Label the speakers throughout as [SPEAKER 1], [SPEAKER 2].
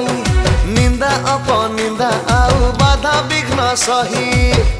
[SPEAKER 1] पाई निंदा अपनिंदा आउ बाधा विघ्न सही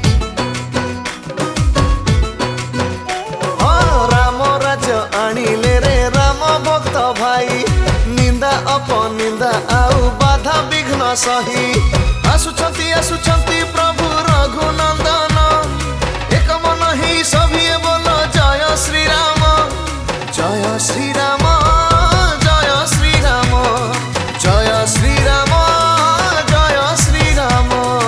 [SPEAKER 1] राम राज्य आनिले रे राम भक्त भाई निंदा अपनिंदा आउ बाधा विघ्न सही आसुछंती प्रभु रघुनंदन एक मन ही सभी बोलो जय श्री राम जय श्री राम जय श्री राम जय श्री राम जय श्री राम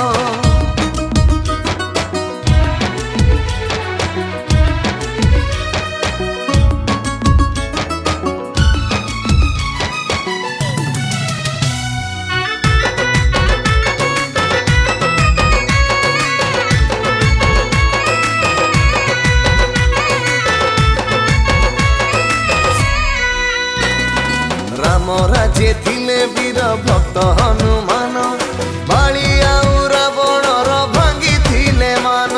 [SPEAKER 1] राम राज्य थिले वीर भक्त हनुमान बाली आउ रावणर भांगी थिले मान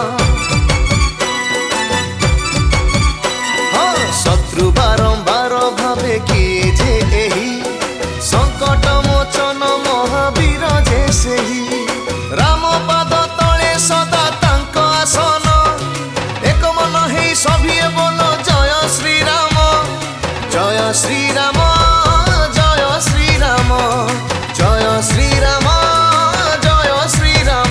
[SPEAKER 1] शत्रु बारंबार भावे किए जे एही संकट मोचन महावीर जे सेही राम पाद तले सदा तांक आसन एक मन हे सभी बोलो जय श्री राम जय श्री राम जय श्री राम जय श्री राम जय श्री राम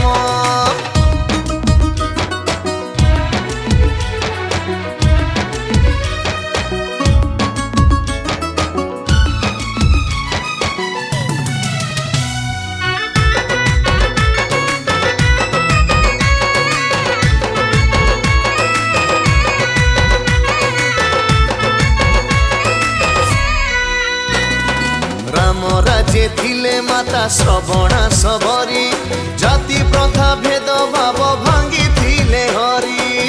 [SPEAKER 1] राम राज्य थिले माता श्रवणा सबरी जाति प्रथा भेद भाव भांगी थिले हरि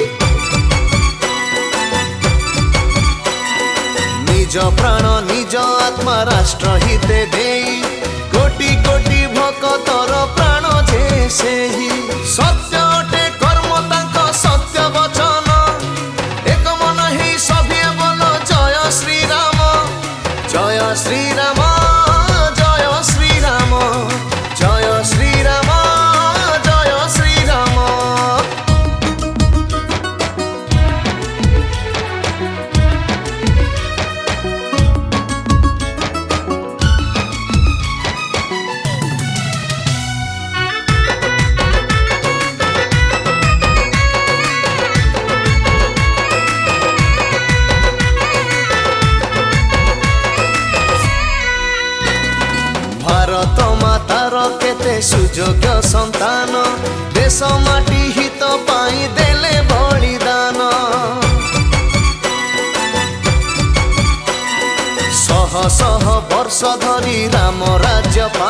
[SPEAKER 1] निज प्राण निज आत्मा राष्ट्र हिते देई कोटि कोटि भक्तर प्राण जे सेही सत्य अटे कर्म तांक सत्य वचन एक मन ही सभी बोलो जय श्री राम जय श्री राम जय श्री राम जय श्री राम जय श्री राम भारत मातार केते सुयोग्य संतान देश माटी हित पाई देले बलिदान शह शह वर्ष धरी राम राज्य